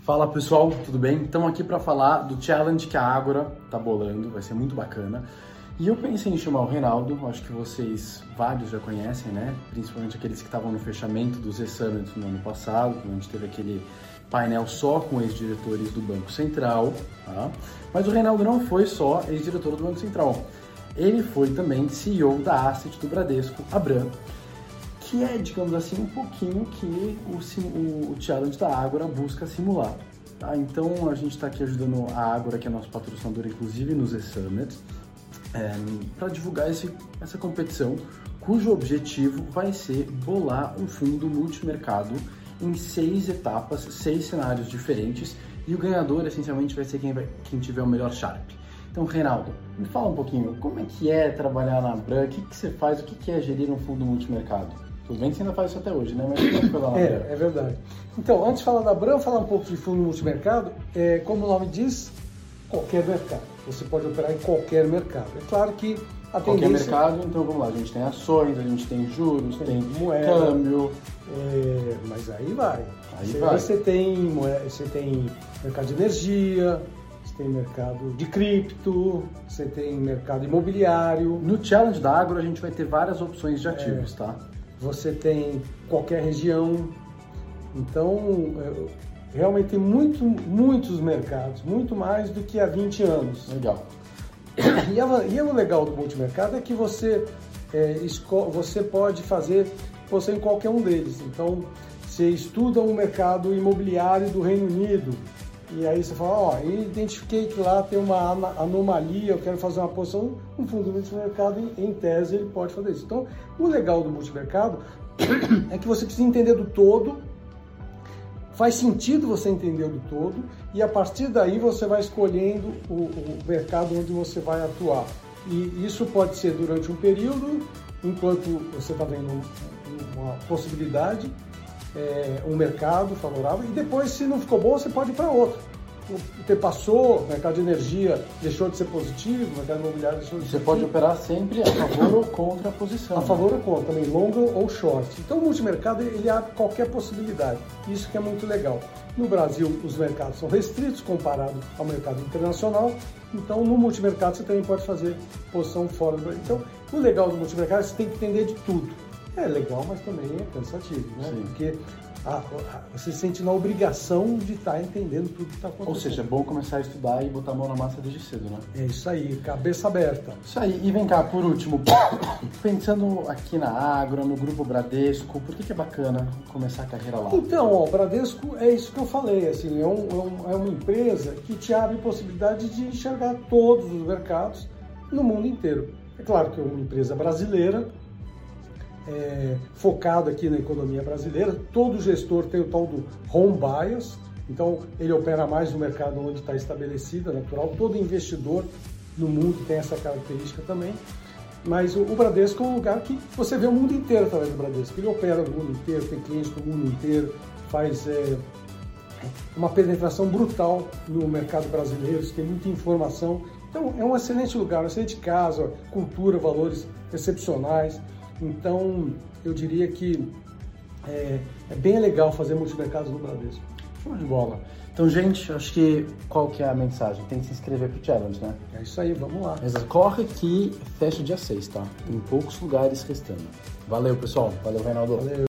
Fala pessoal, tudo bem? Estamos aqui para falar do challenge que a Ágora tá bolando, vai ser muito bacana. E eu pensei em chamar o Reinaldo, acho que vocês, vários já conhecem, né? Principalmente aqueles que estavam no fechamento do Z-Summit no ano passado, quando a gente teve aquele painel só com ex-diretores do Banco Central, tá? Mas o Reinaldo não foi só ex-diretor do Banco Central, ele foi também CEO da Asset do Bradesco, Abram, que é, digamos assim, um pouquinho que o challenge da Ágora busca simular. Tá? Então, a gente está aqui ajudando a Ágora, que é nosso patrocinador, inclusive, no Z-Summit, para divulgar essa competição, cujo objetivo vai ser bolar um fundo multimercado em 6 etapas, 6 cenários diferentes, e o ganhador, essencialmente, vai ser quem tiver o melhor Sharp. Então, Reinaldo, me fala um pouquinho, como é que é trabalhar na Abram, o que você faz, o que é gerir um fundo multimercado? Tudo bem que você ainda faz isso até hoje, né? Mas como é que foi lá na Abram? É verdade. Então, antes de falar da Abram, falar um pouco de fundo multimercado, como o nome diz, qualquer mercado. Você pode operar em qualquer mercado. É claro que a qualquer tendência... mercado, então vamos lá, a gente tem ações, a gente tem juros, tem moeda, câmbio... mas aí vai. Vai. Você tem mercado de energia, você tem mercado de cripto, você tem mercado imobiliário. No challenge da Ágora a gente vai ter várias opções de ativos, tá? Você tem qualquer região. Então, realmente tem muitos mercados, muito mais do que há 20 anos. Legal. E o legal do multimercado é que você pode fazer você em qualquer um deles. Então, você estuda um mercado imobiliário do Reino Unido, e aí você fala, eu identifiquei que lá tem uma anomalia, eu quero fazer uma posição, um fundo multimercado, em tese, ele pode fazer isso. Então, o legal do multimercado é que você precisa entender do todo, faz sentido você entender do todo, e a partir daí você vai escolhendo o mercado onde você vai atuar. E isso pode ser durante um período, enquanto você está vendo uma possibilidade, um mercado favorável, e depois, se não ficou bom, você pode ir para outro. O tempo passou, o mercado de energia deixou de ser positivo, o mercado imobiliário deixou de ser positivo. Você pode operar sempre a favor ou contra a posição. A favor ou contra, também long ou short. Então o multimercado, ele abre qualquer possibilidade, isso que é muito legal. No Brasil, os mercados são restritos comparado ao mercado internacional, então no multimercado você também pode fazer posição fora do Brasil. Então o legal do multimercado é que você tem que entender de tudo. É legal, mas também é cansativo, né? Sim. Porque você se sente na obrigação de estar entendendo tudo que está acontecendo. Ou seja, é bom começar a estudar e botar a mão na massa desde cedo, né? É isso aí, cabeça aberta. Isso aí. E vem cá, por último, pensando aqui na Ágora, no Grupo Bradesco, por que é bacana começar a carreira lá? Então, o Bradesco é isso que eu falei, assim, é uma empresa que te abre possibilidade de enxergar todos os mercados no mundo inteiro. É claro que é uma empresa brasileira, focado aqui na economia brasileira. Todo gestor tem o tal do home bias, então ele opera mais no mercado onde está estabelecido, é natural. Todo investidor no mundo tem essa característica também, mas o Bradesco é um lugar que você vê o mundo inteiro através do Bradesco. Ele opera no mundo inteiro, tem clientes no mundo inteiro, faz uma penetração brutal no mercado brasileiro, tem muita informação. Então é um excelente lugar, um excelente casa, cultura, valores excepcionais. Então, eu diria que é bem legal fazer multimercados no Bradesco. Show de bola. Então, gente, acho que qual que é a mensagem? Tem que se inscrever pro challenge, né? É isso aí, vamos lá. Corre que fecha dia 6, tá? Tem poucos lugares restando. Valeu, pessoal. Valeu, Reinaldo. Valeu.